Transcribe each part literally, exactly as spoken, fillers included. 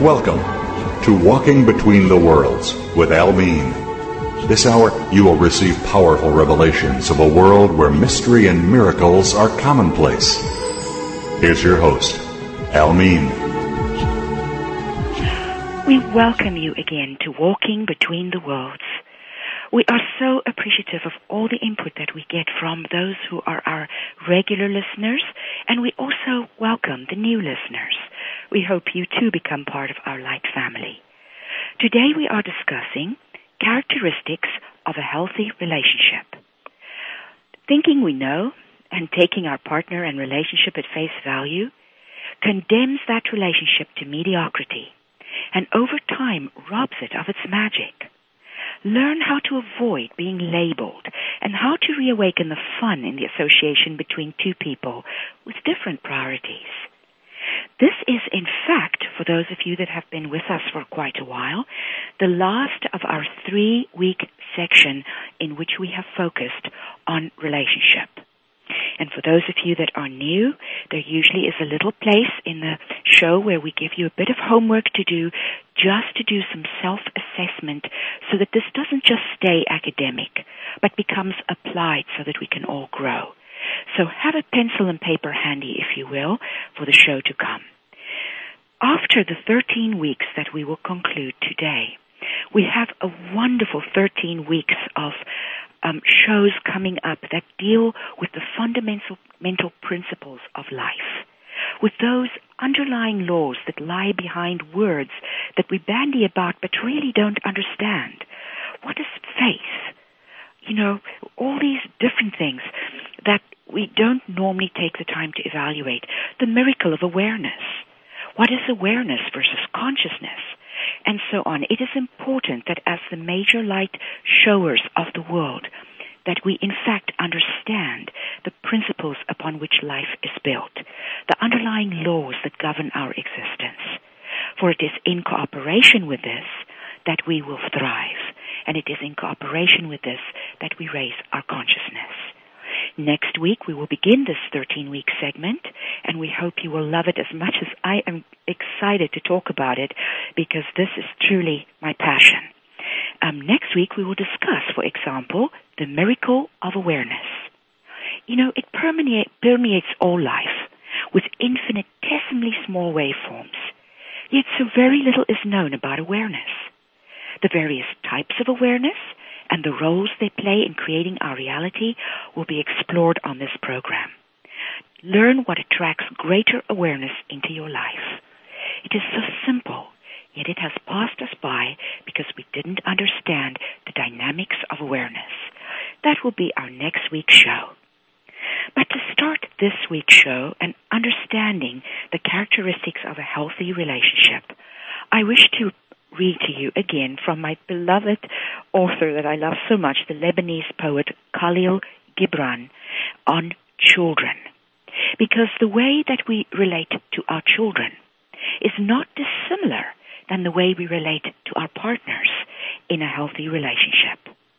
Welcome to Walking Between the Worlds with Al Mean. This hour, you will receive powerful revelations of a world where mystery and miracles are commonplace. Here's your host, Al Mean. We welcome you again to Walking Between the Worlds. We are so appreciative of all the input that we get from those who are our regular listeners, and we also welcome the new listeners. We hope you too become part of our light family. Today we are discussing characteristics of a healthy relationship. Thinking we know and taking our partner and relationship at face value condemns that relationship to mediocrity and over time robs it of its magic. Learn how to avoid being labeled and how to reawaken the fun in the association between two people with different priorities. This is, in fact, for those of you that have been with us for quite a while, the last of our three-week section in which we have focused on relationship. And for those of you that are new, there usually is a little place in the show where we give you a bit of homework to do, just to do some self-assessment so that this doesn't just stay academic, but becomes applied so that we can all grow. So have a pencil and paper handy, if you will, for the show to come. After the thirteen weeks that we will conclude today, we have a wonderful thirteen weeks of um, shows coming up that deal with the fundamental mental principles of life, with those underlying laws that lie behind words that we bandy about but really don't understand. What is faith? You know, all these different things that we don't normally take the time to evaluate. The miracle of awareness. What is awareness versus consciousness? And so on. It is important that as the major light showers of the world, that we in fact understand the principles upon which life is built, the underlying laws that govern our existence. For it is in cooperation with this that we will thrive, and it is in cooperation with this that we raise our consciousness. Next week, we will begin this thirteen-week segment, and we hope you will love it as much as I am excited to talk about it, because this is truly my passion. Um, next week, we will discuss, for example, the miracle of awareness. You know, it permeate, permeates all life with infinitesimally small waveforms, yet so very little is known about awareness. The various types of awareness and the roles they play in creating our reality will be explored on this program. Learn what attracts greater awareness into your life. It is so simple, yet it has passed us by because we didn't understand the dynamics of awareness. That will be our next week's show. But to start this week's show and understanding the characteristics of a healthy relationship, I wish to read to you again from my beloved author that I love so much, the Lebanese poet Khalil Gibran, on children. Because the way that we relate to our children is not dissimilar than the way we relate to our partners in a healthy relationship.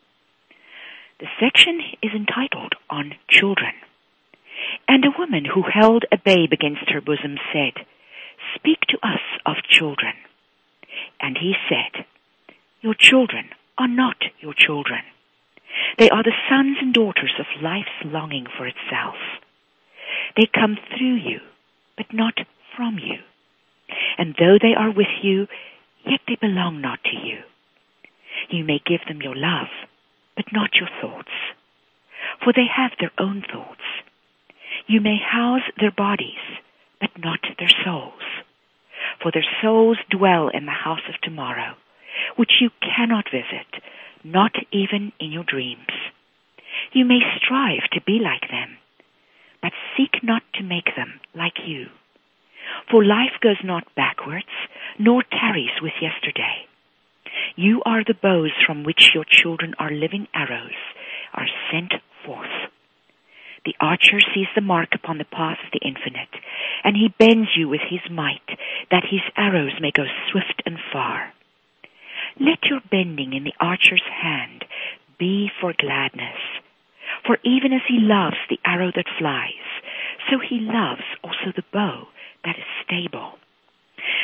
The section is entitled On Children. And a woman who held a babe against her bosom said, "Speak to us of children." And he said, "Your children are not your children. They are the sons and daughters of life's longing for itself. They come through you, but not from you. And though they are with you, yet they belong not to you. You may give them your love, but not your thoughts, for they have their own thoughts. You may house their bodies, but not their souls. For their souls dwell in the house of tomorrow, which you cannot visit, not even in your dreams. You may strive to be like them, but seek not to make them like you. For life goes not backwards, nor tarries with yesterday. You are the bows from which your children are living arrows, are sent forth. The archer sees the mark upon the path of the infinite, and he bends you with his might, that his arrows may go swift and far. Let your bending in the archer's hand be for gladness, for even as he loves the arrow that flies, so he loves also the bow that is stable.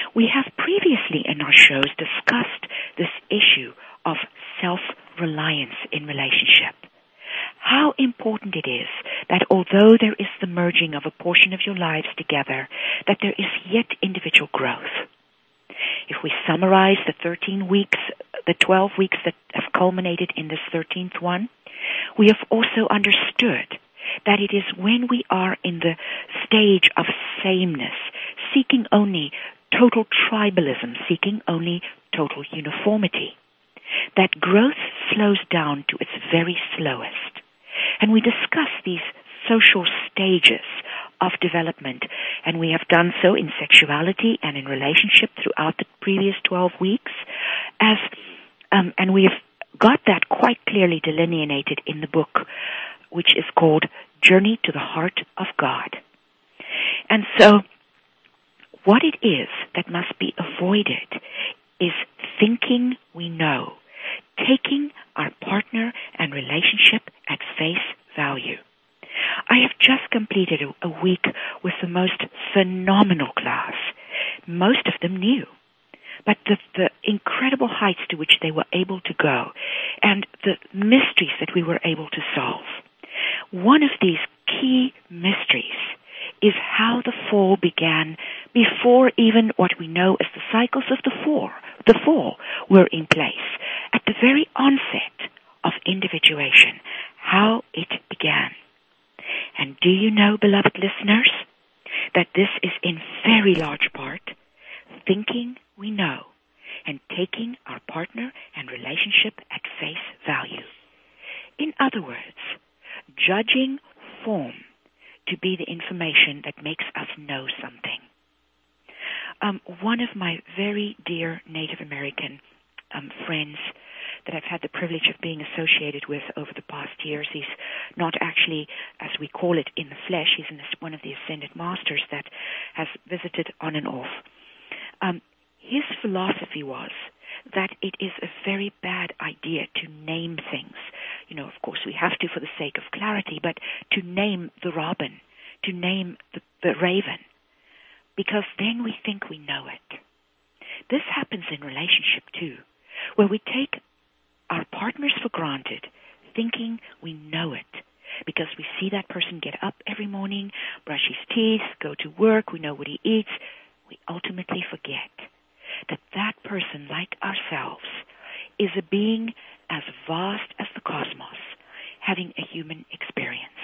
We have previously in our shows discussed this issue of self-reliance in relationship. How important it is that although there is the merging of a portion of your lives together, that there is yet individual growth. If we summarize the thirteen weeks, the twelve weeks that have culminated in this thirteenth one, we have also understood that it is when we are in the stage of sameness, seeking only total tribalism, seeking only total uniformity, that growth slows down to its very slowest. And we discuss these social stages of development, and we have done so in sexuality and in relationship throughout the previous twelve weeks, as um, and we have got that quite clearly delineated in the book, which is called Journey to the Heart of God. And so, what it is that must be avoided is thinking we know, taking our partner and relationship at face value. I have just completed a, a week with the most phenomenal class. Most of them new. But the, the incredible heights to which they were able to go and the mysteries that we were able to solve. One of these key mysteries is how the fall began before even what we know as the cycles of the fall, the fall were in place. At the very onset of individuation, how it began. And do you know, beloved listeners, that this is in very large part thinking we know and taking our partner and relationship at face value. In other words, judging form to be the information that makes us know something. Um, one of my very dear Native American um, friends that I've had the privilege of being associated with over the past years. He's not actually, as we call it, in the flesh. He's in this, one of the Ascended Masters that has visited on and off. Um, his philosophy was that it is a very bad idea to name things. You know, of course, we have to for the sake of clarity, but to name the robin, to name the, the raven, because then we think we know it. This happens in relationship, too, where we take our partners for granted, thinking we know it, because we see that person get up every morning, brush his teeth, go to work, we know what he eats. We ultimately forget that that person, like ourselves, is a being as vast as the cosmos, having a human experience.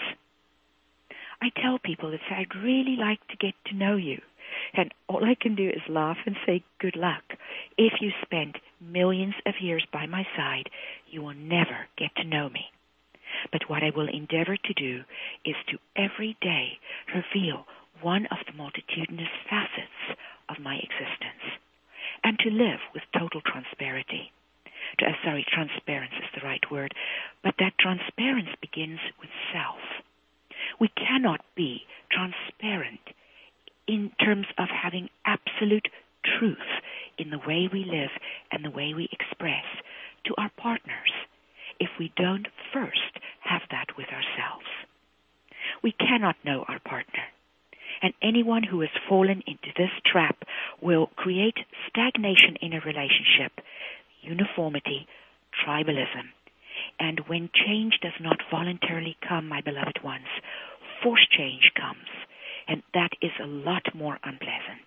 I tell people that I'd really like to get to know you, and all I can do is laugh and say good luck. If you spent millions of years by my side, you will never get to know me. But what I will endeavor to do is to every day reveal one of the multitudinous facets of my existence, and to live with total transparency. Uh, sorry, transparency is the right word, but that transparency begins with self. We cannot be transparent in terms of having absolute truth in the way we live and the way we express to our partners if we don't first have that with ourselves. We cannot know our partner. And anyone who has fallen into this trap will create stagnation in a relationship, uniformity, tribalism. And when change does not voluntarily come, my beloved ones, forced change comes. And that is a lot more unpleasant.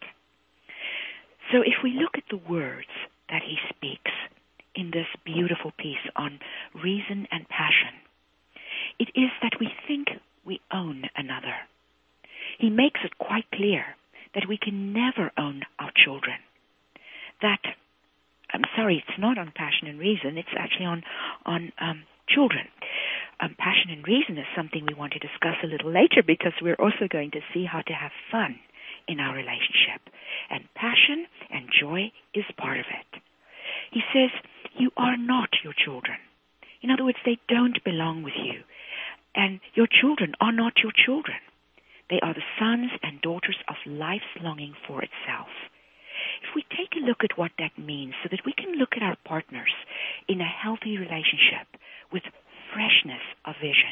So if we look at the words that he speaks in this beautiful piece on reason and passion, it is that we think we own another. He makes it quite clear that we can never own our children. That, I'm sorry, it's not on passion and reason, it's actually on, on um, children. Um, passion and reason is something we want to discuss a little later, because we're also going to see how to have fun in our relationship. And passion and joy is part of it. He says, you are not your children. In other words, they don't belong with you. And your children are not your children. They are the sons and daughters of life's longing for itself. If we take a look at what that means so that we can look at our partners in a healthy relationship with freshness of vision,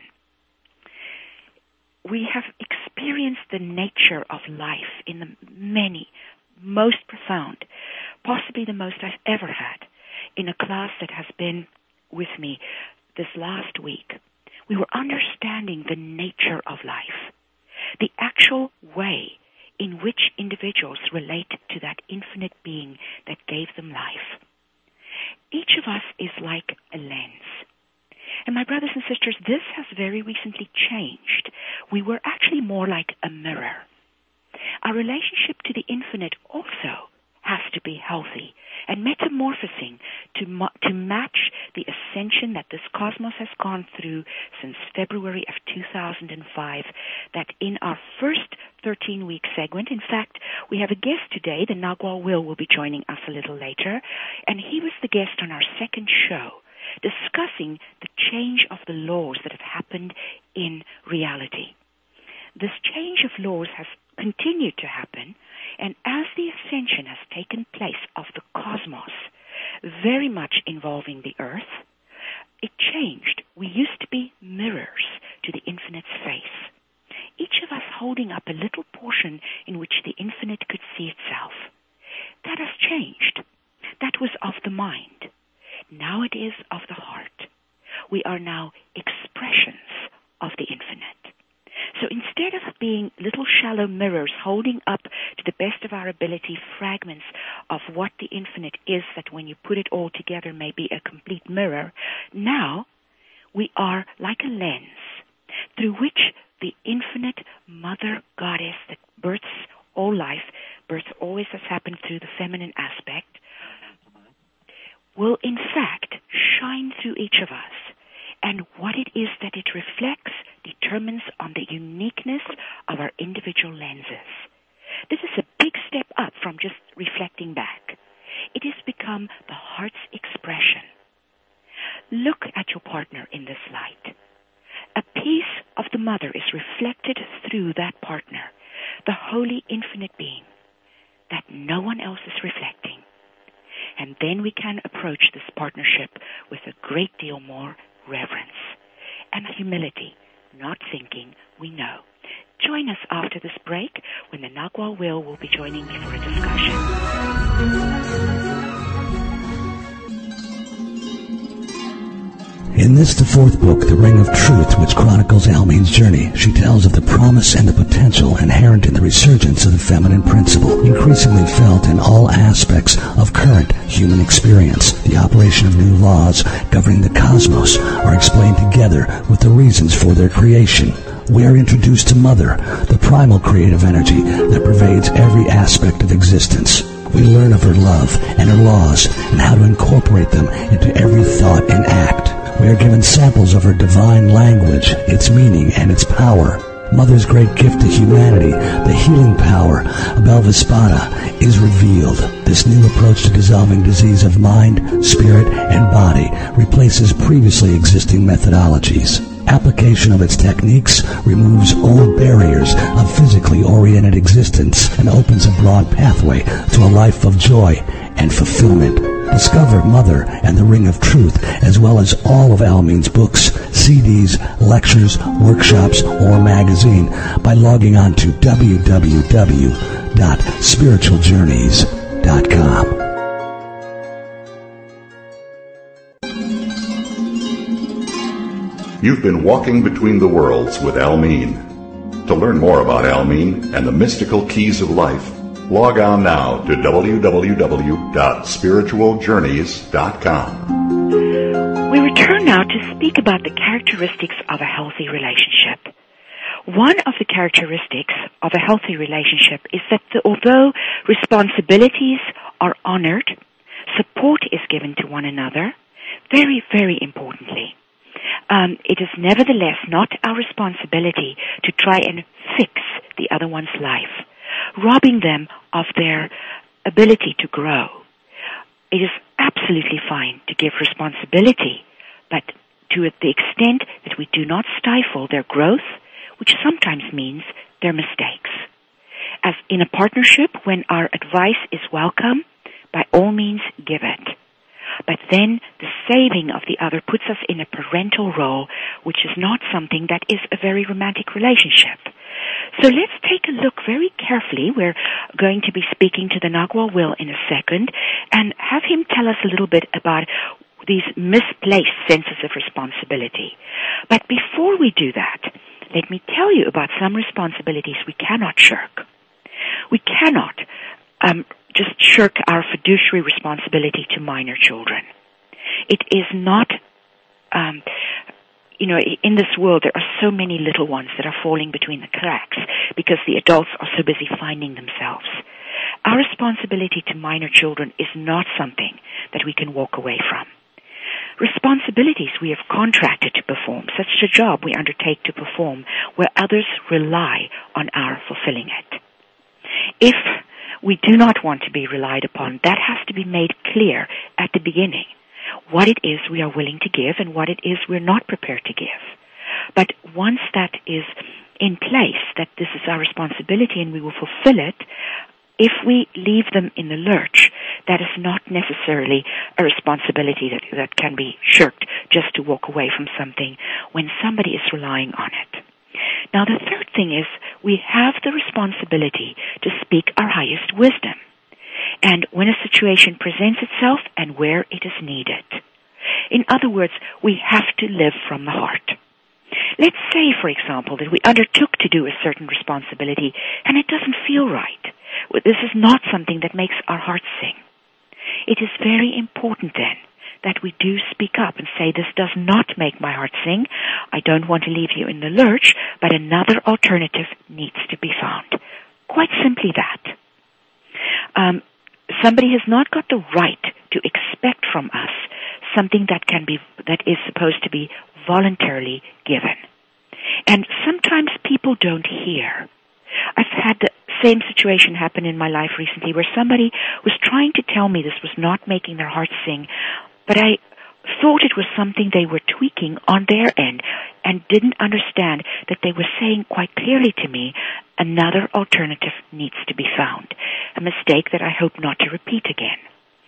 we have experienced the nature of life in the many, most profound, possibly the most I've ever had, in a class that has been with me this last week. We were understanding the nature of life, the actual way in which individuals relate to that infinite being that gave them life. Each of us is like a lens. And my brothers and sisters, this has very recently changed. We were actually more like a mirror. Our relationship to the infinite also has to be healthy and metamorphosing to ma- to match the ascension that this cosmos has gone through since February of two thousand five, that in our first thirteen-week segment, in fact, we have a guest today, the Nagual Will will be joining us a little later, and he was the guest on our second show, discussing the change of the laws that have happened in reality. This change of laws has continued to happen, and as the ascension has taken place of the cosmos, very much involving the earth, it changed. We used to be mirrors to the infinite's face, each of us holding up a little portion in which the infinite could see itself. That has changed. That was of the mind. Now it is of the heart. We are now expressions of the infinite. So instead of being little shallow mirrors holding up to the best of our ability fragments of what the infinite is that when you put it all together may be a complete mirror, now we are like a lens through which the infinite mother goddess that births all life, birth always has happened through the feminine aspect, will in fact shine through each of us. And what it is that it reflects determines on the uniqueness of our individual lenses. This is a big step up from just reflecting back. It has become the heart's expression. Look at your partner in this light. A piece of the mother is reflected through that partner, the holy infinite being that no one else is reflecting. And then we can approach this partnership with a great deal more reverence and humility, not thinking we know. Join us after this break when the Nagual Will will be joining me for a discussion. In this, the fourth book, The Ring of Truth, which chronicles Almeen's journey, she tells of the promise and the potential inherent in the resurgence of the feminine principle, increasingly felt in all aspects of current human experience. The operation of new laws governing the cosmos are explained together with the reasons for their creation. We are introduced to Mother, the primal creative energy that pervades every aspect of existence. We learn of her love and her laws and how to incorporate them into every thought and act. We are given samples of her divine language, its meaning, and its power. Mother's great gift to humanity, the healing power of Belvespada, is revealed. This new approach to dissolving disease of mind, spirit, and body replaces previously existing methodologies. Application of its techniques removes old barriers of physically oriented existence and opens a broad pathway to a life of joy and fulfillment. Discover Mother and the Ring of Truth, as well as all of Almeen's books, C Ds, lectures, workshops, or magazine by logging on to w w w dot spiritual journeys dot com. You've been walking between the worlds with Almeen. To learn more about Almeen and the mystical keys of life, log on now to w w w dot spiritual journeys dot com. We return now to speak about the characteristics of a healthy relationship. One of the characteristics of a healthy relationship is that the, although responsibilities are honored, support is given to one another, very, very importantly. Um, it is nevertheless not our responsibility to try and fix the other one's life, robbing them of their ability to grow. It is absolutely fine to give responsibility, but to the extent that we do not stifle their growth, which sometimes means their mistakes. As in a partnership, when our advice is welcome, by all means give it. But then the saving of the other puts us in a parental role, which is not something that is a very romantic relationship. So let's take a look very carefully. We're going to be speaking to the Nagual Will in a second and have him tell us a little bit about these misplaced senses of responsibility. But before we do that, let me tell you about some responsibilities we cannot shirk. We cannot um, just shirk our fiduciary responsibility to minor children. It is not, um, you know, in this world there are so many little ones that are falling between the cracks because the adults are so busy finding themselves. Our responsibility to minor children is not something that we can walk away from. Responsibilities we have contracted to perform, such a job we undertake to perform where others rely on our fulfilling it. If we do not want to be relied upon, that has to be made clear at the beginning, what it is we are willing to give and what it is we're not prepared to give. But once that is in place, that this is our responsibility and we will fulfill it, if we leave them in the lurch, that is not necessarily a responsibility that, that can be shirked just to walk away from something when somebody is relying on it. Now, the third thing is we have the responsibility to speak our highest wisdom, and when a situation presents itself and where it is needed. In other words, we have to live from the heart. Let's say, for example, that we undertook to do a certain responsibility and it doesn't feel right. This is not something that makes our hearts sing. It is very important then that we do speak up and say, this does not make my heart sing. I don't want to leave you in the lurch, but another alternative needs to be found. Quite simply that. Um, somebody has not got the right to expect from us something that can be, that is supposed to be voluntarily given. And sometimes people don't hear. I've had the same situation happen in my life recently where somebody was trying to tell me this was not making their heart sing, but I thought it was something they were tweaking on their end and didn't understand that they were saying quite clearly to me, another alternative needs to be found, a mistake that I hope not to repeat again.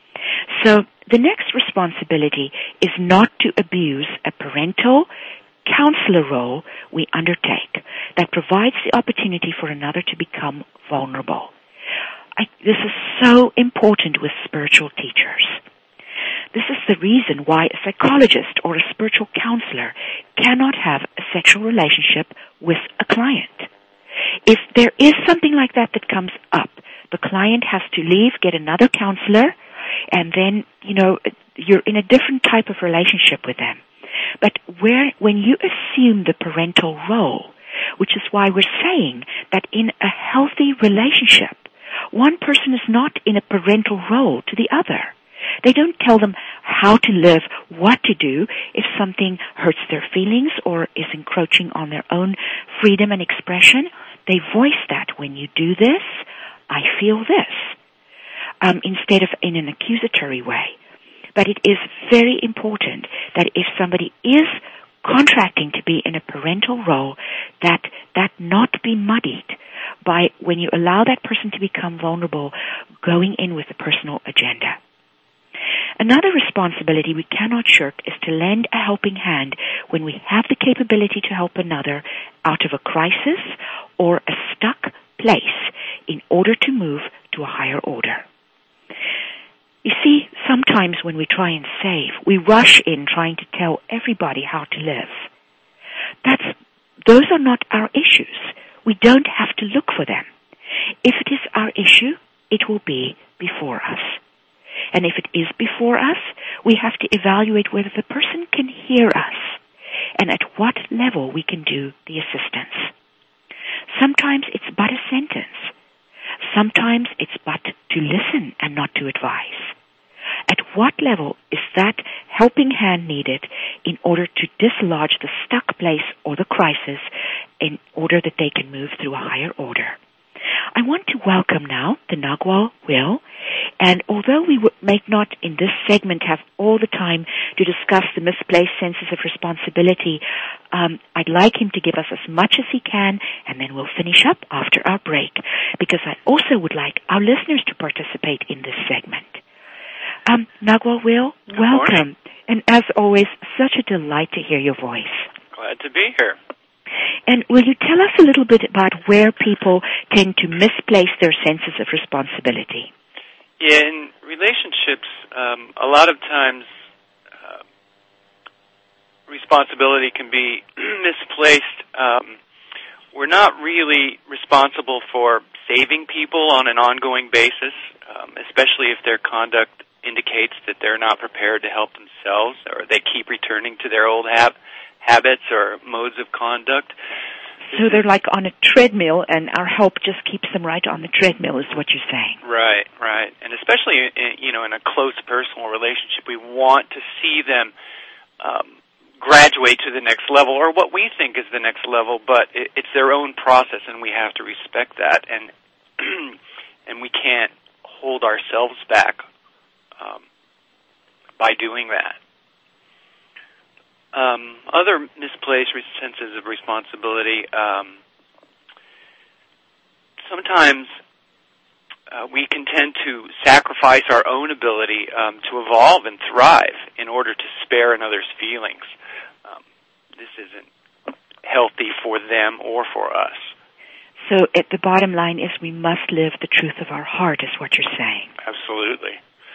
So the next responsibility is not to abuse a parental counselor role we undertake that provides the opportunity for another to become vulnerable. I, this is so important with spiritual teachers. This is the reason why a psychologist or a spiritual counselor cannot have a sexual relationship with a client. If there is something like that that comes up, the client has to leave, get another counselor, and then, you know, you're in a different type of relationship with them. But where, when you assume the parental role, which is why we're saying that in a healthy relationship, one person is not in a parental role to the other. They don't tell them how to live, what to do if something hurts their feelings or is encroaching on their own freedom and expression. They voice that, when you do this, I feel this, um, instead of in an accusatory way. But it is very important that if somebody is contracting to be in a parental role, that that not be muddied by, when you allow that person to become vulnerable, going in with a personal agenda. Another responsibility we cannot shirk is to lend a helping hand when we have the capability to help another out of a crisis or a stuck place in order to move to a higher order. You see, sometimes when we try and save, we rush in trying to tell everybody how to live. That's, those are not our issues. We don't have to look for them. If it is our issue, it will be before us. And if it is before us, we have to evaluate whether the person can hear us and at what level we can do the assistance. Sometimes it's but a sentence. Sometimes it's but to listen and not to advise. At what level is that helping hand needed in order to dislodge the stuck place or the crisis in order that they can move through a higher order? I want to welcome now the Nagual Will, and although we may not in this segment have all the time to discuss the misplaced senses of responsibility, um, I'd like him to give us as much as he can, and then we'll finish up after our break, because I also would like our listeners to participate in this segment. Um, Nagual Will, Good welcome. morning. And as always, such a delight to hear your voice. Glad to be here. And will you tell us a little bit about where people tend to misplace their senses of responsibility? Yeah, in relationships, um, a lot of times uh, responsibility can be misplaced. Um, we're not really responsible for saving people on an ongoing basis, um, especially if their conduct indicates that they're not prepared to help themselves, or they keep returning to their old hab- habits or modes of conduct. So they're like on a treadmill, and our help just keeps them right on the treadmill, is what you're saying. Right, right. And especially, in, you know, in a close personal relationship, we want to see them um, graduate to the next level, or what we think is the next level, but it, it's their own process, and we have to respect that, and and we can't hold ourselves back um, by doing that. Um, other misplaced senses of responsibility, um, sometimes uh, we can tend to sacrifice our own ability um, to evolve and thrive in order to spare another's feelings. Um, this isn't healthy for them or for us. So at the bottom line is we must live the truth of our heart, is what you're saying. Absolutely.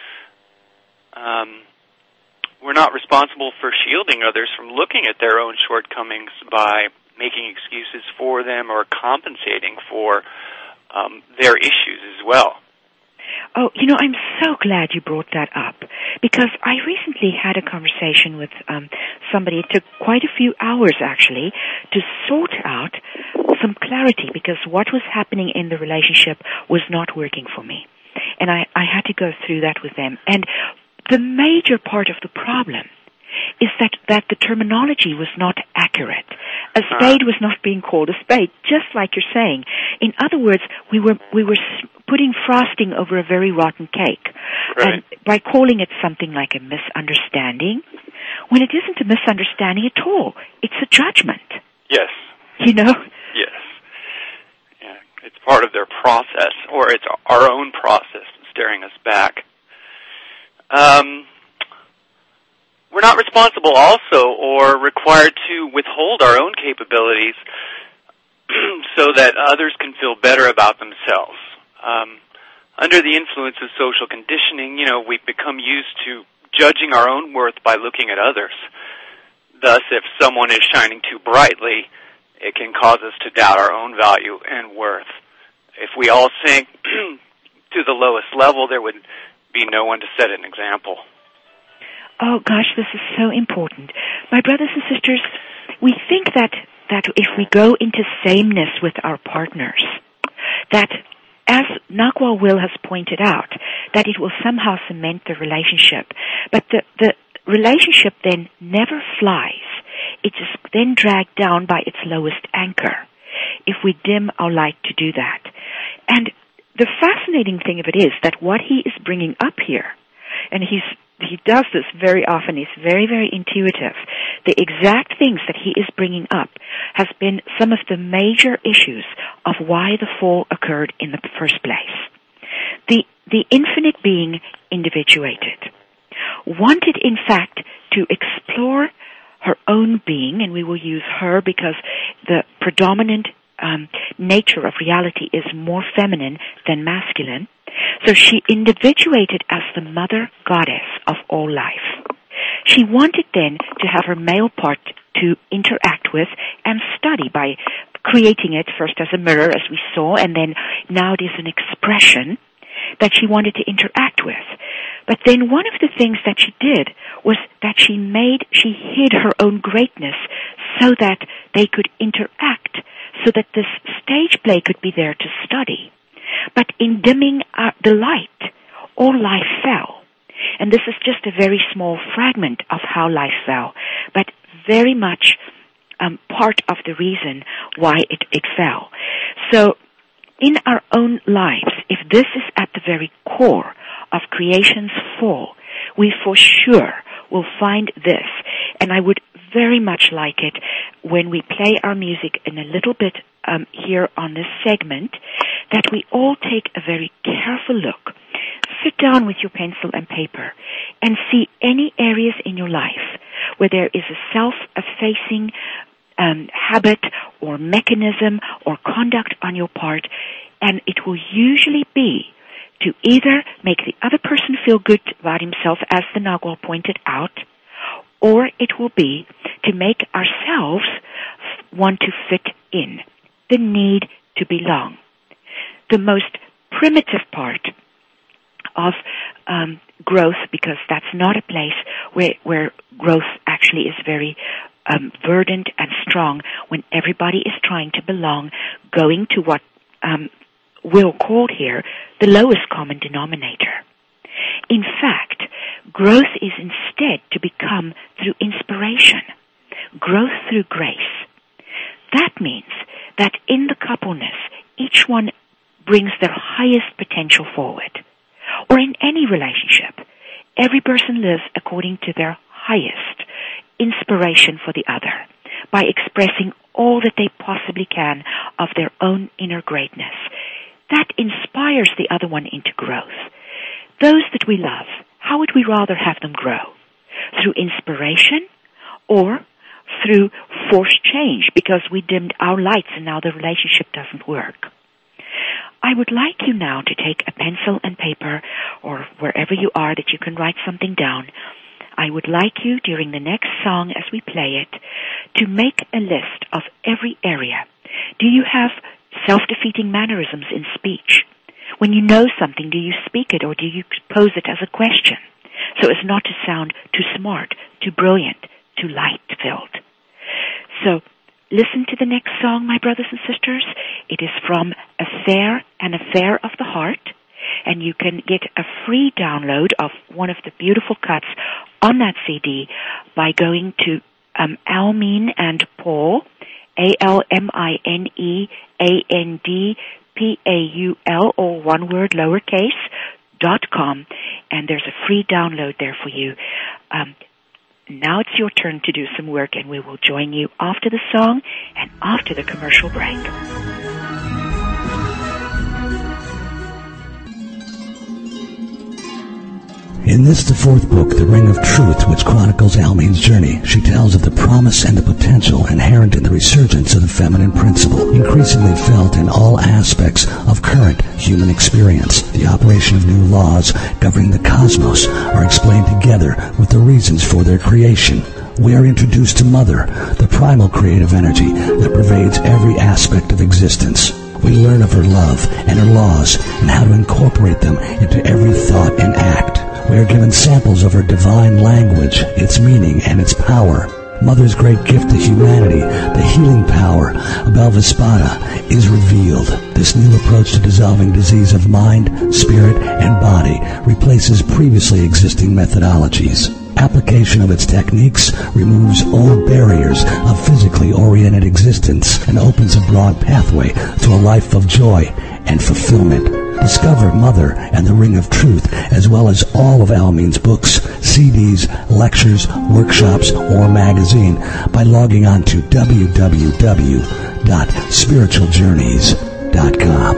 Um, we're not responsible for shielding others from looking at their own shortcomings by making excuses for them or compensating for um, their issues as well. Oh, you know, I'm so glad you brought that up, because I recently had a conversation with um, somebody. It took quite a few hours, actually, to sort out some clarity, because what was happening in the relationship was not working for me. And I, I had to go through that with them. And the major part of the problem is that, that the terminology was not accurate. A spade was not being called a spade, just like you're saying. In other words, we were we were putting frosting over a very rotten cake. Right. And by calling it something like a misunderstanding, when it isn't a misunderstanding at all. It's a judgment. Yes. You know? Yes. Yeah, it's part of their process, or it's our own process staring us back. Um, we're not responsible also or required to withhold our own capabilities so that others can feel better about themselves. Um, under the influence of social conditioning, you know, we've become used to judging our own worth by looking at others. Thus, if someone is shining too brightly, it can cause us to doubt our own value and worth. If we all sink to the lowest level, there would be no one to set an example. Oh, gosh, this is so important. My brothers and sisters, we think that, that if we go into sameness with our partners, that, as Nagual Will has pointed out, that it will somehow cement the relationship. But the, the relationship then never flies. It is then dragged down by its lowest anchor if we dim our light to do that. And the fascinating thing of it is that what he is bringing up here, and he's he does this very often, he's very, very intuitive, the exact things that he is bringing up has been some of the major issues of why the fall occurred in the first place. The, the infinite being individuated wanted, in fact, to explore her own being, and we will use her because the predominant um, nature of reality is more feminine than masculine. So she individuated as the mother goddess of all life. She wanted then to have her male part to interact with and study by creating it first as a mirror, as we saw, and then now it is an expression that she wanted to interact with. But then one of the things that she did was that she made, she hid her own greatness so that they could interact, so that this stage play could be there to study. But in dimming uh, the light, all life fell. And this is just a very small fragment of how life fell, but very much um, part of the reason why it, it fell. So in our own lives, if this is at the very core of creation's fall, we for sure will find this. And I would very much like it when we play our music in a little bit um, here on this segment, that we all take a very careful look. Sit down with your pencil and paper and see any areas in your life where there is a self-effacing um, habit or mechanism or conduct on your part, and it will usually be to either make the other person feel good about himself, as the Nagual pointed out, or it will be to make ourselves want to fit in, the need to belong. The most primitive part of um, growth, because that's not a place where, where growth actually is very um, verdant and strong, when everybody is trying to belong, going to what um, Will called here the lowest common denominator. In fact, growth is instead to become through inspiration, growth through grace. That means that in the coupleness, each one brings their highest potential forward. Or in any relationship, every person lives according to their highest inspiration for the other, by expressing all that they possibly can of their own inner greatness. That inspires the other one into growth. Those that we love, how would we rather have them grow? Through inspiration or through forced change because we dimmed our lights and now the relationship doesn't work? I would like you now to take a pencil and paper, or wherever you are that you can write something down. I would like you, during the next song as we play it, to make a list of every area. Do you have self-defeating mannerisms in speech? When you know something, do you speak it or do you pose it as a question, so as not to sound too smart, too brilliant, too light-filled? So, listen to the next song, my brothers and sisters. It is from Affair, An Affair of the Heart, and you can get a free download of one of the beautiful cuts on that C D by going to um, Almine and Paul, A L M I N E A N D P A U L, all one word, lowercase, dot com, and there's a free download there for you. Um, now it's your turn to do some work, and we will join you after the song and after the commercial break. In this, the fourth book, The Ring of Truth, which chronicles Almine's journey, she tells of the promise and the potential inherent in the resurgence of the feminine principle, increasingly felt in all aspects of current human experience. The operation of new laws governing the cosmos are explained together with the reasons for their creation. We are introduced to Mother, the primal creative energy that pervades every aspect of existence. We learn of her love and her laws and how to incorporate them into every thought and act. We are given samples of her divine language, its meaning, and its power. Mother's great gift to humanity, the healing power of Belvespada, is revealed. This new approach to dissolving disease of mind, spirit, and body replaces previously existing methodologies. Application of its techniques removes old barriers of physically oriented existence and opens a broad pathway to a life of joy and fulfillment. Discover Mother and the Ring of Truth, as well as all of Almine's books, C Ds, lectures, workshops, or magazine by logging on to w w w dot spiritual journeys dot com.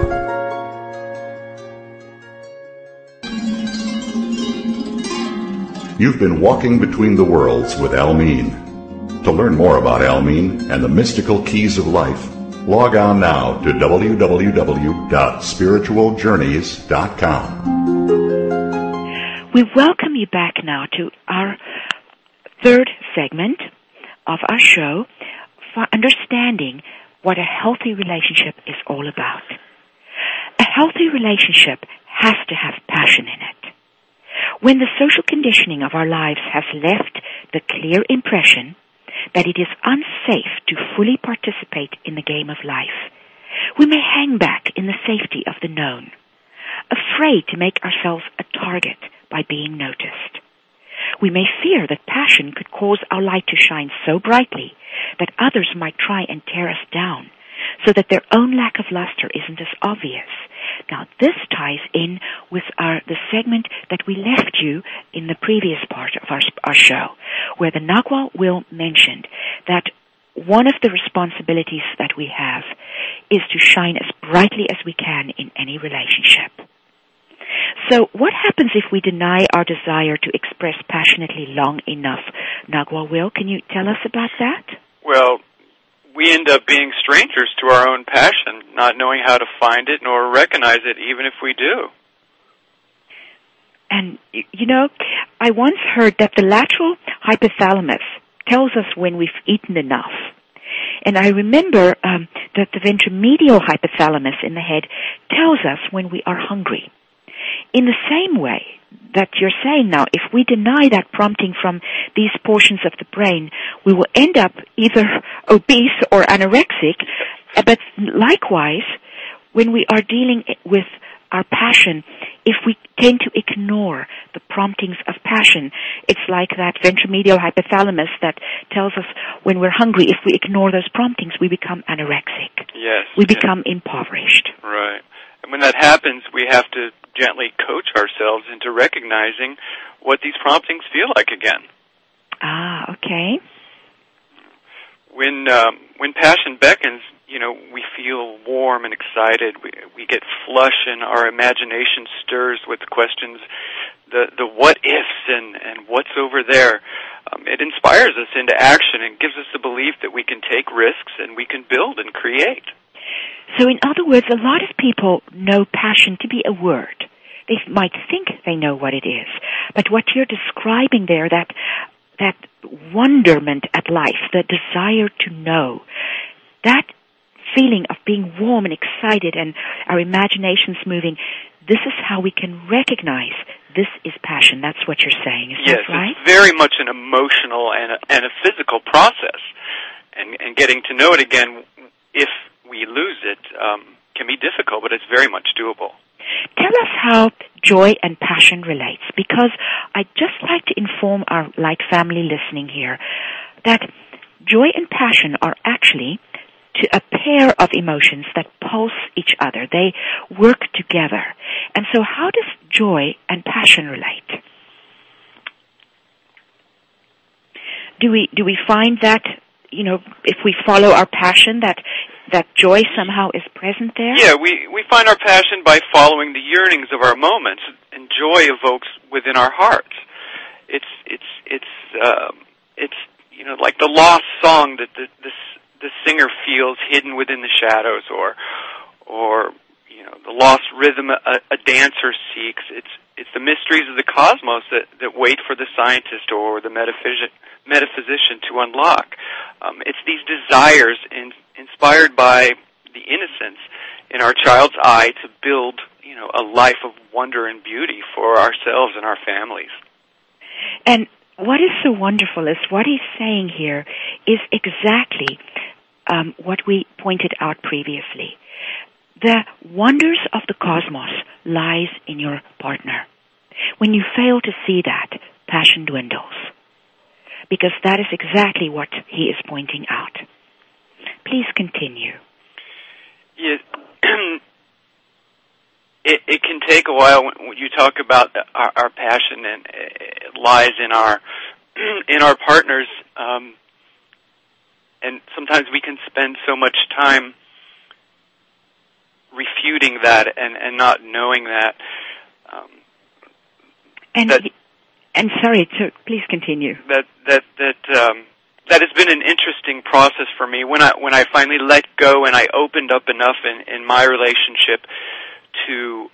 You've been walking between the worlds with Almine. To learn more about Almine and the mystical keys of life, log on now to w w w dot spiritual journeys dot com. We welcome you back now to our third segment of our show for understanding what a healthy relationship is all about. A healthy relationship has to have passion in it. When the social conditioning of our lives has left the clear impression that it is unsafe to fully participate in the game of life, we may hang back in the safety of the known, afraid to make ourselves a target by being noticed. We may fear that passion could cause our light to shine so brightly that others might try and tear us down, so that their own lack of luster isn't as obvious. Now, this ties in with our the segment that we left you in the previous part of our, our show, where the Nagual Will mentioned that one of the responsibilities that we have is to shine as brightly as we can in any relationship. So what happens if we deny our desire to express passionately long enough? Nagual Will, can you tell us about that? Well, we end up being strangers to our own passion, not knowing how to find it nor recognize it, even if we do. And, you know, I once heard that the lateral hypothalamus tells us when we've eaten enough. And I remember um, that the ventromedial hypothalamus in the head tells us when we are hungry. In the same way that you're saying now, if we deny that prompting from these portions of the brain, we will end up either obese or anorexic. But likewise, when we are dealing with our passion, if we tend to ignore the promptings of passion, it's like that ventromedial hypothalamus that tells us when we're hungry. If we ignore those promptings, we become anorexic. Yes. We yes. become impoverished. Right. And when that happens, we have to gently coach ourselves into recognizing what these promptings feel like again. Ah, okay. When um, when passion beckons, you know, we feel warm and excited. We we get flush, and our imagination stirs with questions, the the what ifs and and what's over there. Um, it inspires us into action and gives us the belief that we can take risks and we can build and create. So, in other words, a lot of people know passion to be a word. They might think they know what it is, but what you're describing there, that that wonderment at life, the desire to know, that feeling of being warm and excited and our imaginations moving, this is how we can recognize this is passion. That's what you're saying. Is yes, that right? It's very much an emotional and a, and a physical process. And, and getting to know it again, if we lose it, um, can be difficult, but it's very much doable. Tell us how joy and passion relates, because I'd just like to inform our Light family listening here that joy and passion are actually to a pair of emotions that pulse each other. They work together. And so how does joy and passion relate? Do we do we find that, you know, if we follow our passion, that that joy somehow is present there? Yeah, we, we find our passion by following the yearnings of our moments, and joy evokes within our hearts. It's it's it's um, it's you know like the lost song that the the, the singer feels hidden within the shadows, or or you know the lost rhythm a, a dancer seeks. It's it's the mysteries of the cosmos that, that wait for the scientist or the metaphysic, metaphysician to unlock. Um, it's these desires in, inspired by the innocence in our child's eye to build, you know, a life of wonder and beauty for ourselves and our families. And what is so wonderful is what he's saying here is exactly um, what we pointed out previously. The wonders of the cosmos lies in your partner. When you fail to see that, passion dwindles. Because that is exactly what he is pointing out. Please continue. Yes. it, it can take a while when you talk about our, our passion, and it lies in our in our partners. Um, and sometimes we can spend so much time refuting that and, and not knowing that. Um, and that, and sorry, so please continue. That that that um, that has been an interesting process for me. When I when I finally let go and I opened up enough in, in my relationship to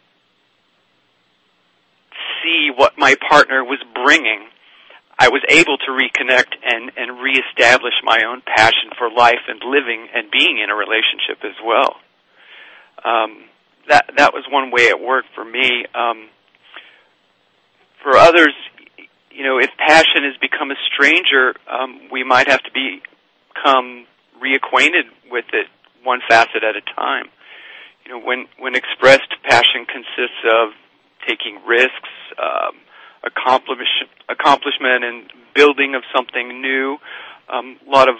see what my partner was bringing, I was able to reconnect and, and reestablish my own passion for life and living and being in a relationship as well. Um, that that was one way it worked for me. Um, for others, you know, if passion has become a stranger, um, we might have to become reacquainted with it one facet at a time. You know, when when expressed, passion consists of taking risks, um, accomplish, accomplishment, and building of something new. Um, a lot of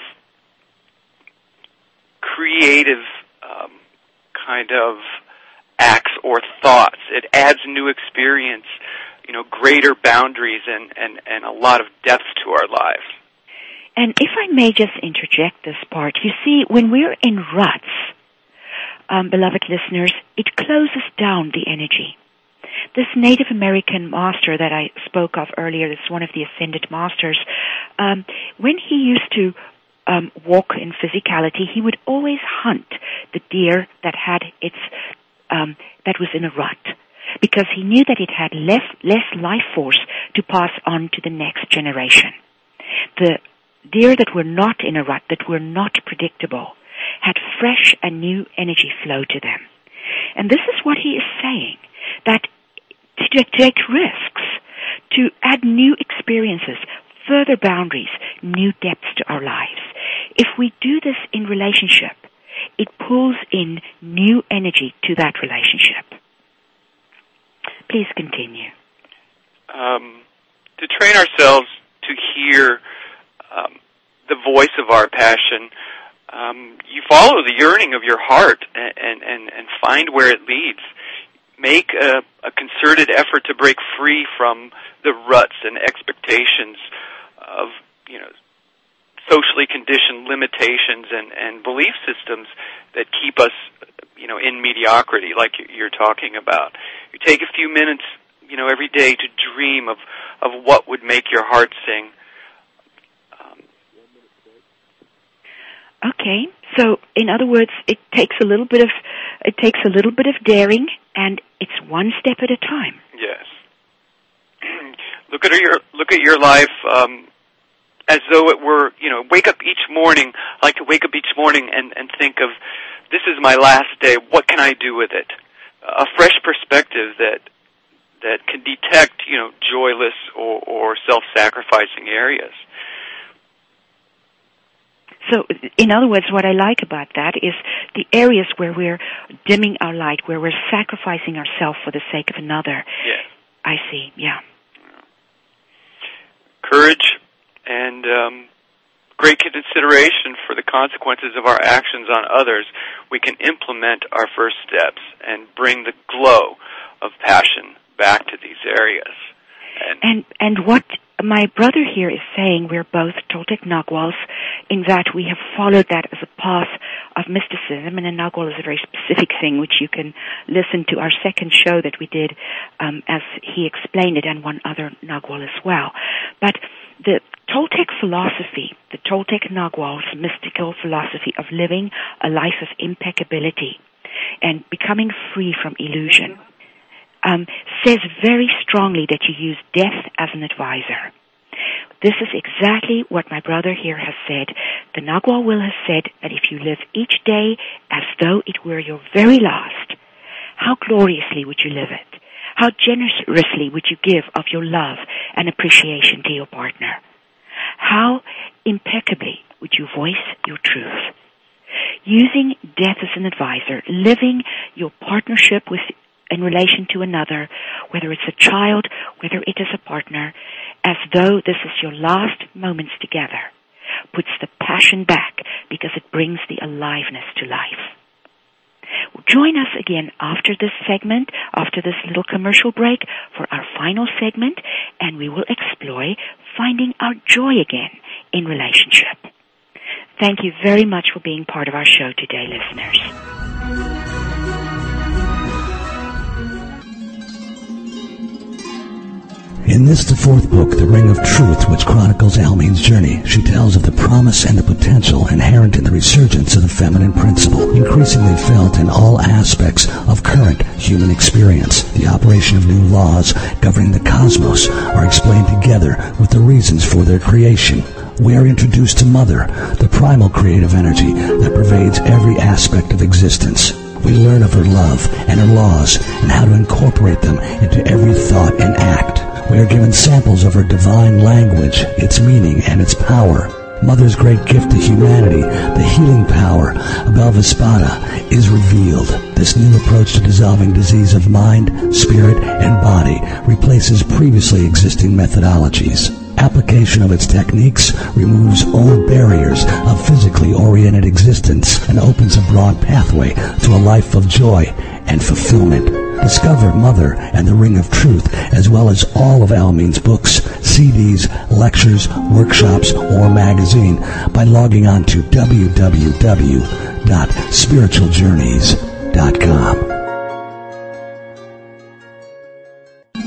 creative um, kind of acts or thoughts. It adds new experience, you know, greater boundaries and, and, and a lot of depth to our lives. And if I may just interject this part, you see, when we're in ruts, um, beloved listeners, it closes down the energy. This Native American master that I spoke of earlier, this one of the ascended masters, um, when he used to um, walk in physicality, he would always hunt the deer that had its um, that was in a rut, because he knew that it had less less life force to pass on to the next generation. The deer that were not in a rut, that were not predictable, had fresh and new energy flow to them. And this is what he is saying, that to take risks, to add new experiences, further boundaries, new depths to our lives. If we do this in relationship, it pulls in new energy to that relationship. Please continue. Um, to train ourselves to hear um, the voice of our passion, um, you follow the yearning of your heart and, and, and find where it leads. Make a, a concerted effort to break free from the ruts and expectations of, you know, socially conditioned limitations and, and belief systems that keep us, you know, in mediocrity, like you're talking about. You take a few minutes, you know, every day to dream of, of what would make your heart sing. Um, okay, so in other words, it takes a little bit of it takes a little bit of daring, and it's one step at a time. Yes. Look at your look at your life. Um, as though it were, you know, wake up each morning, I like to wake up each morning and, and think of, this is my last day, what can I do with it? A fresh perspective that that can detect, you know, joyless or, or self-sacrificing areas. So, in other words, what I like about that is the areas where we're dimming our light, where we're sacrificing ourselves for the sake of another. Yes. I see, yeah. Courage and um, great consideration for the consequences of our actions on others, we can implement our first steps and bring the glow of passion back to these areas. And and, and what my brother here is saying, we're both Toltec Naguals, in that we have followed that as a path of mysticism, and a Nagual is a very specific thing, which you can listen to our second show that we did um, as he explained it, and one other Nagual as well. But the Toltec philosophy, the Toltec Nagual's mystical philosophy of living a life of impeccability and becoming free from illusion, um, says very strongly that you use death as an advisor. This is exactly what my brother here has said. The Nagual will has said that if you live each day as though it were your very last, how gloriously would you live it? How generously would you give of your love and appreciation to your partner? How impeccably would you voice your truth? Using death as an advisor, living your partnership with in relation to another, whether it's a child, whether it is a partner, as though this is your last moments together, puts the passion back because it brings the aliveness to life. Join us again after this segment, after this little commercial break, for our final segment, and we will explore finding our joy again in relationship. Thank you very much for being part of our show today, listeners. In this, the fourth book, The Ring of Truth, which chronicles Almeen's journey, she tells of the promise and the potential inherent in the resurgence of the feminine principle, increasingly felt in all aspects of current human experience. The operation of new laws governing the cosmos are explained together with the reasons for their creation. We are introduced to Mother, the primal creative energy that pervades every aspect of existence. We learn of her love and her laws and how to incorporate them into every thought and act. We are given samples of her divine language, its meaning, and its power. Mother's great gift to humanity, the healing power of Belvespada, is revealed. This new approach to dissolving disease of mind, spirit, and body replaces previously existing methodologies. Application of its techniques removes old barriers of physically oriented existence and opens a broad pathway to a life of joy and fulfillment. Discover Mother and the Ring of Truth, as well as all of Almeen's books, C Ds, lectures, workshops, or magazine by logging on to w w w dot spiritual journeys dot com.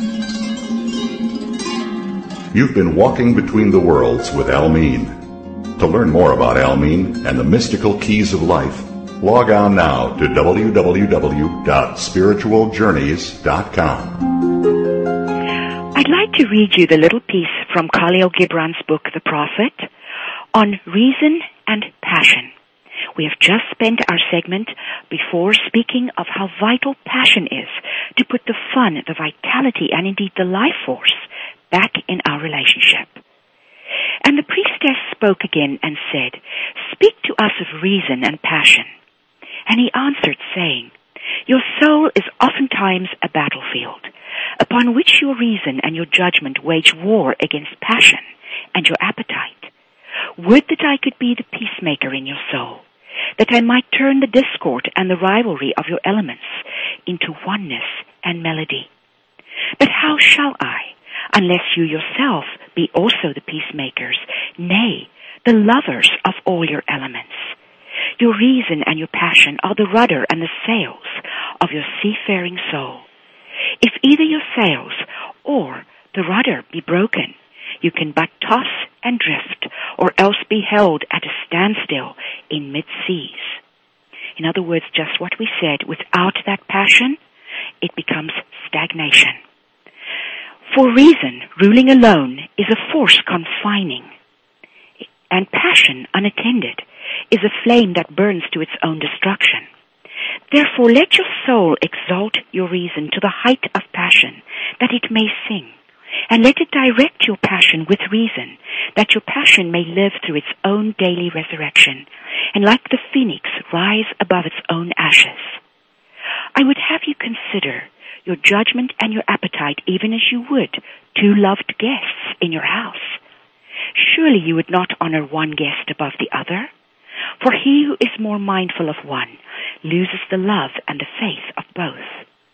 You've been walking between the worlds with Almeen. To learn more about Almeen and the mystical keys of life, log on now to w w w dot spiritual journeys dot com. I'd like to read you the little piece from Khalil Gibran's book, The Prophet, on reason and passion. We have just spent our segment before speaking of how vital passion is to put the fun, the vitality, and indeed the life force back in our relationship. And the priestess spoke again and said, "Speak to us of reason and passion." And he answered, saying, "Your soul is oftentimes a battlefield, upon which your reason and your judgment wage war against passion and your appetite. Would that I could be the peacemaker in your soul, that I might turn the discord and the rivalry of your elements into oneness and melody. But how shall I, unless you yourself be also the peacemakers, nay, the lovers of all your elements? Your reason and your passion are the rudder and the sails of your seafaring soul. If either your sails or the rudder be broken, you can but toss and drift, or else be held at a standstill in mid-seas." In other words, just what we said, without that passion, it becomes stagnation. For reason, ruling alone, is a force confining, and passion, unattended, is a flame that burns to its own destruction. Therefore, let your soul exalt your reason to the height of passion, that it may sing. And let it direct your passion with reason, that your passion may live through its own daily resurrection, and like the phoenix rise above its own ashes. I would have you consider your judgment and your appetite even as you would two loved guests in your house. Surely you would not honor one guest above the other, for he who is more mindful of one loses the love and the faith of both.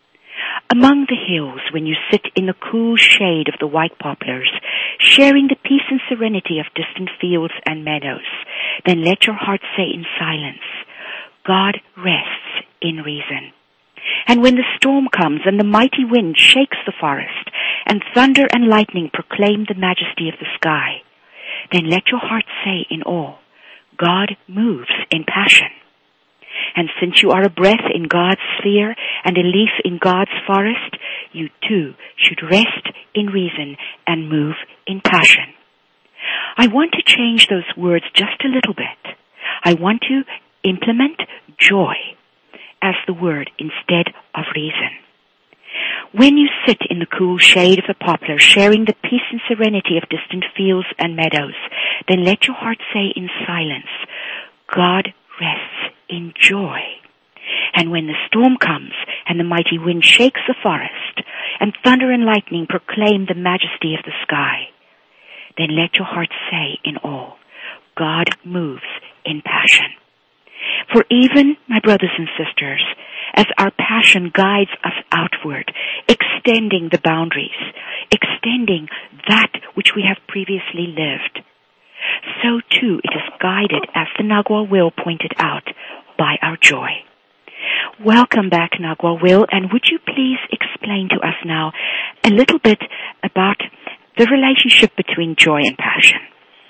Among the hills, when you sit in the cool shade of the white poplars, sharing the peace and serenity of distant fields and meadows, then let your heart say in silence, "God rests in reason." And when the storm comes and the mighty wind shakes the forest, and thunder and lightning proclaim the majesty of the sky, then let your heart say in awe, "God moves in passion." And since you are a breath in God's sphere and a leaf in God's forest, you too should rest in reason and move in passion. I want to change those words just a little bit. I want to implement joy as the word instead of reason. When you sit in the cool shade of the poplar, sharing the peace and serenity of distant fields and meadows, then let your heart say in silence, "God rests in joy." And when the storm comes and the mighty wind shakes the forest, and thunder and lightning proclaim the majesty of the sky, then let your heart say in awe, "God moves in passion." For even, my brothers and sisters, as our passion guides us outward, extending the boundaries, extending that which we have previously lived, so too it is guided, as the Nagual Will pointed out, by our joy. Welcome back, Nagual Will, and would you please explain to us now a little bit about the relationship between joy and passion?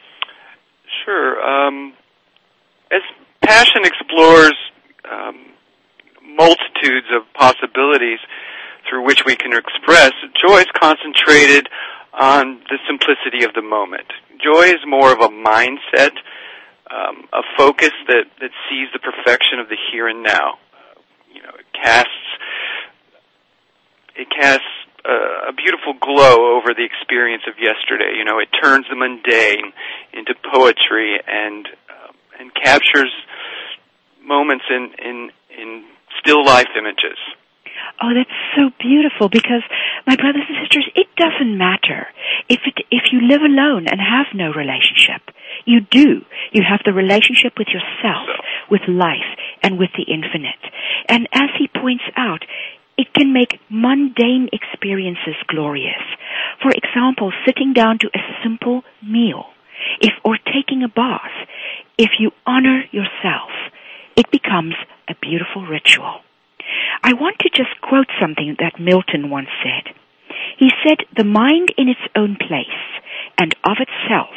Sure. Um, as passion explores um, multitudes of possibilities through which we can express, joy is concentrated on the simplicity of the moment. Joy is more of a mindset, um, a focus that, that sees the perfection of the here and now. Uh, you know, it casts it casts a, a beautiful glow over the experience of yesterday. You know, it turns the mundane into poetry and uh, and captures moments in, in in still life images. Oh, that's so beautiful, because, my brothers and sisters, it doesn't matter if it, if you live alone and have no relationship. You do. You have the relationship with yourself, so. with life, and with the infinite. And as he points out, it can make mundane experiences glorious. For example, sitting down to a simple meal, if or taking a bath. If you honor yourself, it becomes a beautiful ritual. I want to just quote something that Milton once said. He said, "The mind in its own place and of itself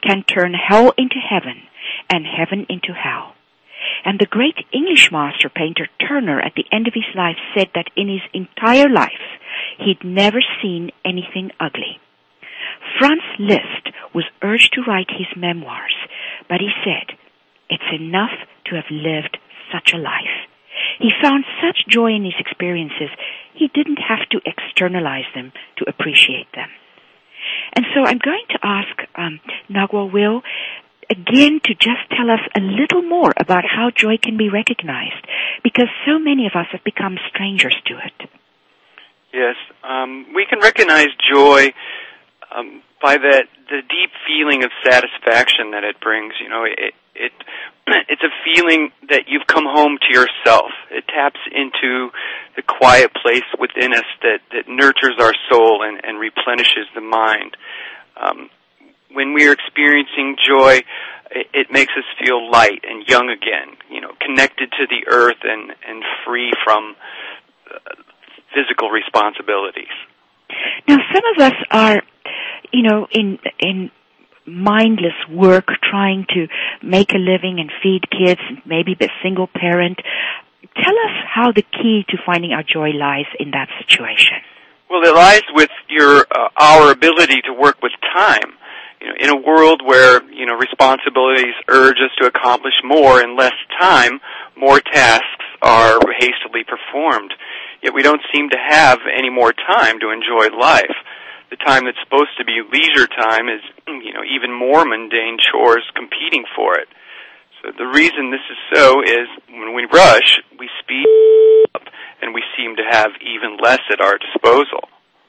can turn hell into heaven and heaven into hell. And the great English master painter Turner at the end of his life said that in his entire life he'd never seen anything ugly. Franz Liszt was urged to write his memoirs, but he said, "It's enough to have lived such a life." He found such joy in his experiences, he didn't have to externalize them to appreciate them. And so I'm going to ask um, Nagwal Will again to just tell us a little more about how joy can be recognized, because so many of us have become strangers to it. Yes, um, we can recognize joy um, by that the deep feeling of satisfaction that it brings. You know, it, it it's a feeling that you've come home to yourself. It taps into the quiet place within us that, that nurtures our soul and, and replenishes the mind. Um, when we are experiencing joy, it, it makes us feel light and young again, you know, connected to the earth and, and free from uh, physical responsibilities. Now, some of us are, you know, in in mindless work, trying to make a living and feed kids, and maybe be a single parent. Tell us how the key to finding our joy lies in that situation. Well, it lies with your uh, our ability to work with time. You know, in a world where, you know, responsibilities urge us to accomplish more in less time, more tasks are hastily performed. Yet we don't seem to have any more time to enjoy life. The time that's supposed to be leisure time is, you know, even more mundane chores competing for it. So the reason this is so is when we rush, we speed up, and we seem to have even less at our disposal.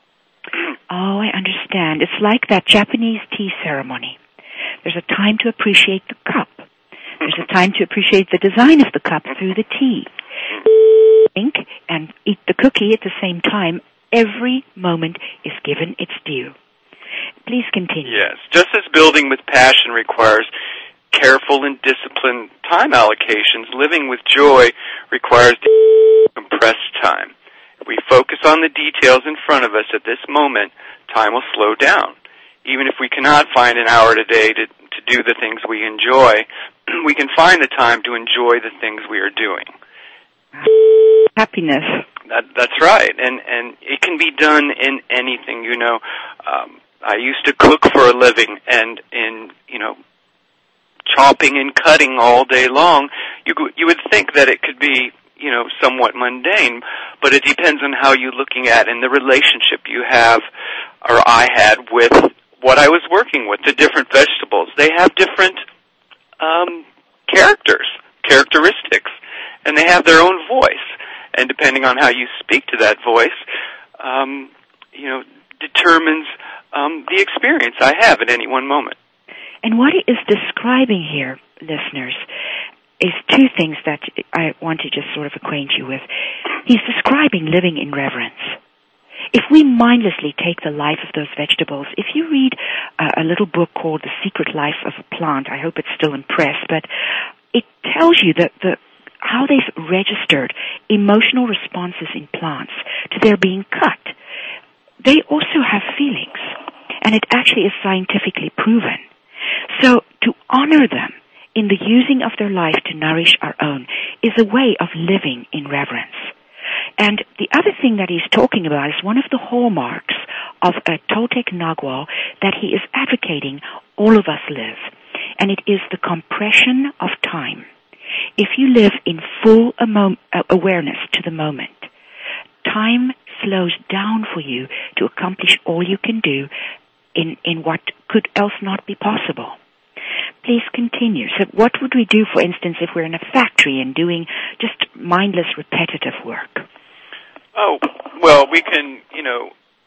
Oh, I understand. It's like that Japanese tea ceremony. There's a time to appreciate the cup. There's a time to appreciate the design of the cup through the tea. Drink and eat the cookie at the same time. Every moment is given its due. Please continue. Yes, just as building with passion requires careful and disciplined time allocations, living with joy requires compressed time. If we focus on the details in front of us at this moment, time will slow down. Even if we cannot find an hour today to, to do the things we enjoy, we can find the time to enjoy the things we are doing. Happiness. That, that's right, and and it can be done in anything. You know, um, I used to cook for a living, and in you know, chopping and cutting all day long, you you would think that it could be, you know, somewhat mundane, but it depends on how you're looking at and the relationship you have, or I had, with what I was working with. The different vegetables, they have different um, characters, characteristics, and they have their own voice. And depending on how you speak to that voice, um, you know, determines um, the experience I have at any one moment. And what he is describing here, listeners, is two things that I want to just sort of acquaint you with. He's describing living in reverence. If we mindlessly take the life of those vegetables, if you read uh, a little book called The Secret Life of a Plant, I hope it's still in press, but it tells you that the how they've registered emotional responses in plants to their being cut. They also have feelings, and it actually is scientifically proven. So to honor them in the using of their life to nourish our own is a way of living in reverence. And the other thing that he's talking about is one of the hallmarks of a Toltec Nagwal that he is advocating all of us live, and it is the compression of time. If you live in full amo- awareness to the moment, time slows down for you to accomplish all you can do in, in what could else not be possible. Please continue. So what would we do, for instance, if we're in a factory and doing just mindless, repetitive work? Oh, well, we can, you know,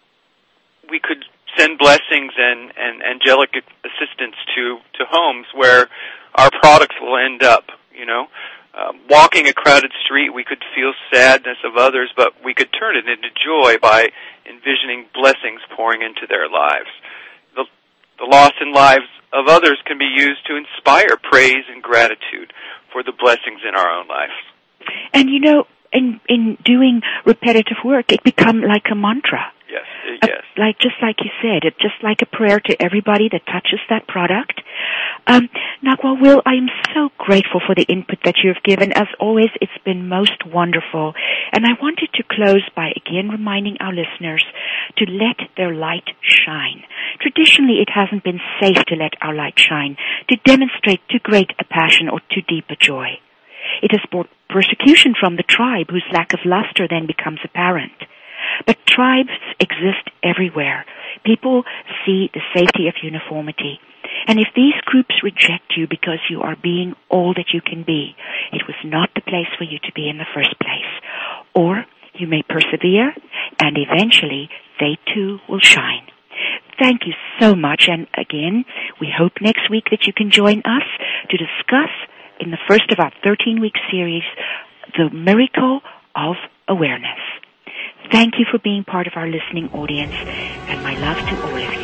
we could send blessings and, and angelic assistance to, to homes where our products will end up. You know, uh, walking a crowded street, we could feel sadness of others, but we could turn it into joy by envisioning blessings pouring into their lives. The, the loss in lives of others can be used to inspire praise and gratitude for the blessings in our own lives. And you know, in in doing repetitive work, it becomes like a mantra. Yes. Yes. Uh, like just like you said, it's just like a prayer to everybody that touches that product. Um, Nagwa Will, I am so grateful for the input that you have given. As always, it's been most wonderful. And I wanted to close by again reminding our listeners to let their light shine. Traditionally, it hasn't been safe to let our light shine, to demonstrate too great a passion or too deep a joy. It has brought persecution from the tribe, whose lack of luster then becomes apparent. But tribes exist everywhere. People see the safety of uniformity. And if these groups reject you because you are being all that you can be, it was not the place for you to be in the first place. Or you may persevere, and eventually they too will shine. Thank you so much, and again, we hope next week that you can join us to discuss in the first of our thirteen-week series, The Miracle of Awareness. Thank you for being part of our listening audience, and my love to all of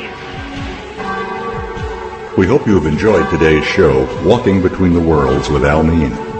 you. We hope you have enjoyed today's show, Walking Between the Worlds with Almeen.